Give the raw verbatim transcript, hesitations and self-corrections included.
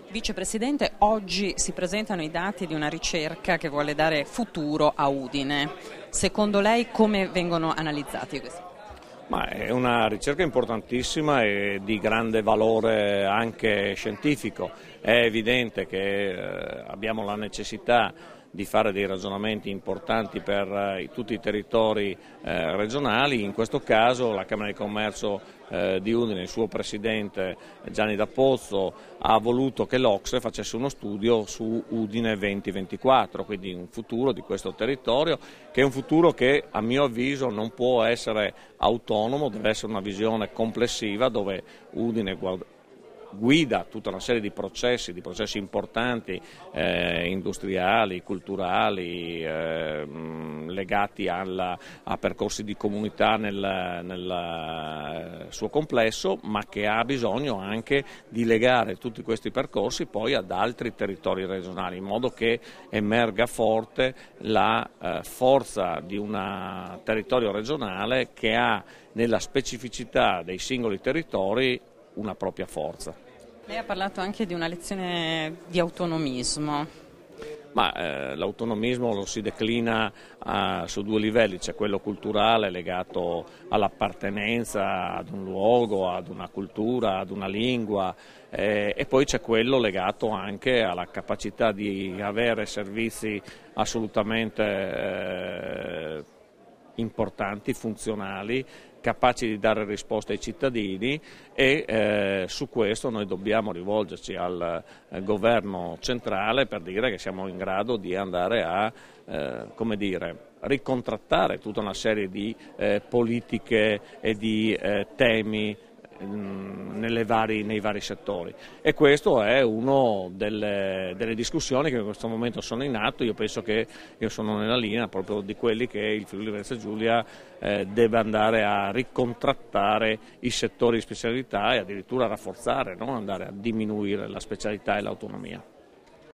Vicepresidente, oggi si presentano i dati di una ricerca che vuole dare futuro a Udine. Secondo lei come vengono analizzati questi? Ma è una ricerca importantissima e di grande valore anche scientifico. È evidente che eh, abbiamo la necessità di fare dei ragionamenti importanti per eh, tutti i territori eh, regionali. In questo caso la Camera di Commercio eh, di Udine, il suo presidente Gianni D'Apozzo, ha voluto che l'O C S E facesse uno studio su Udine duemilaventiquattro, quindi un futuro di questo territorio, che è un futuro che a mio avviso non può essere autonomo, deve essere una visione complessiva dove Udine guarda guida tutta una serie di processi, di processi importanti, eh, industriali, culturali, eh, legati alla, a percorsi di comunità nel, nel suo complesso, ma che ha bisogno anche di legare tutti questi percorsi poi ad altri territori regionali, in modo che emerga forte la eh, forza di un territorio regionale che ha nella specificità dei singoli territori una propria forza. Lei ha parlato anche di una lezione di autonomismo. Ma eh, l'autonomismo lo si declina eh, su due livelli, c'è quello culturale legato all'appartenenza ad un luogo, ad una cultura, ad una lingua, eh, e poi c'è quello legato anche alla capacità di avere servizi assolutamente eh, importanti, funzionali, capaci di dare risposte ai cittadini e eh, su questo noi dobbiamo rivolgerci al eh, governo centrale per dire che siamo in grado di andare a eh, come dire, ricontrattare tutta una serie di eh, politiche e di eh, temi Nelle vari, nei vari settori, e questo è una delle, delle discussioni che in questo momento sono in atto. Io penso che io sono nella linea proprio di quelli che il Friuli Venezia Giulia eh, deve andare a ricontrattare i settori di specialità e addirittura rafforzare, non andare a diminuire la specialità e l'autonomia.